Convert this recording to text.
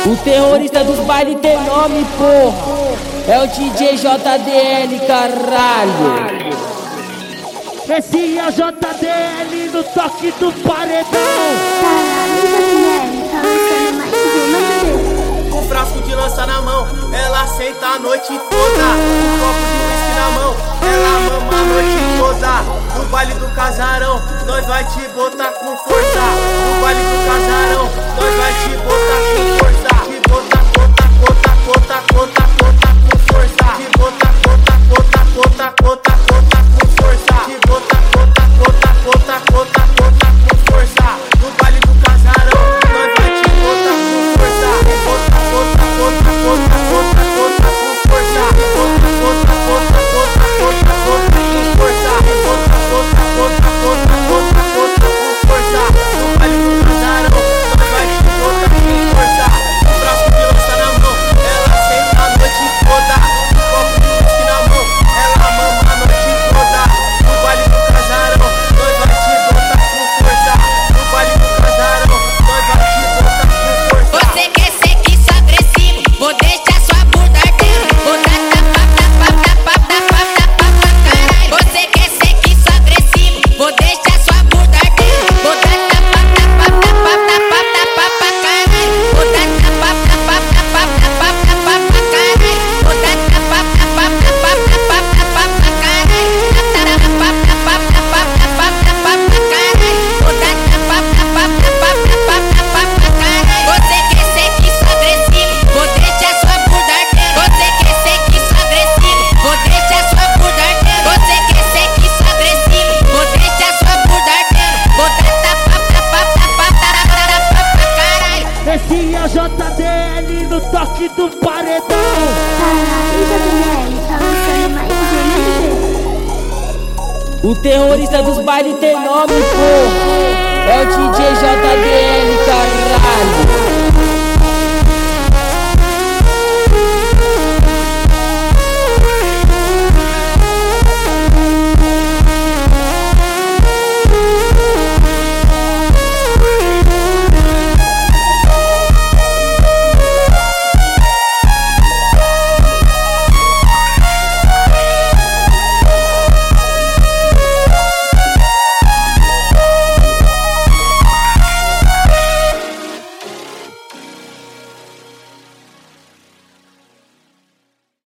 O terrorista dos bailes tem nome, porra. É o DJ JDL, caralho. Esse é o JDL no toque do paredão. Caralho, JDL, tá lançando mais que uma. Com frasco de lança na mão, ela senta a noite toda. Um copo de whisky na mão, ela mama a noite toda. No baile do casarão, nós vai te botar com força. No baile do casarão, nós vai te botar com força. Te botar, bota com força. Te botar, bota com força. Te botar, bota com força. No baile do casarão, nós vai te botar com força. Te botar, bota com força. Te botar, bota com força. No baile do casarão, nós vai te botar com força. Um braço de lança na mão, ela senta a noite toda. Um copo de whisky na mão, ela mama a noite toda. No baile do casarão, nós vai te botar com força. No baile do casarão, nós vai te botar com força. Você quer ser que sou agressivo, vou deixar sua bunda ardendo. Vou dar caralho. Você quer ser que sou agressivo, vou deixar sua bunda ardendo. Vou dar caralho. Vou dar Você quer ser que sou agressivo, vou deixar sua bunda ardendo. Você quer ser que sou agressivo, vou deixar sua bunda ardendo. Você quer ser que sou agressivo, vou deixar sua bunda ardendo. Vou caralho. Esse é o JDL no toque do paredão. Caralho, JDL, tá lançando mais que uma. O terrorista dos bailes tem nome, porra. É o DJ JDL, caralho.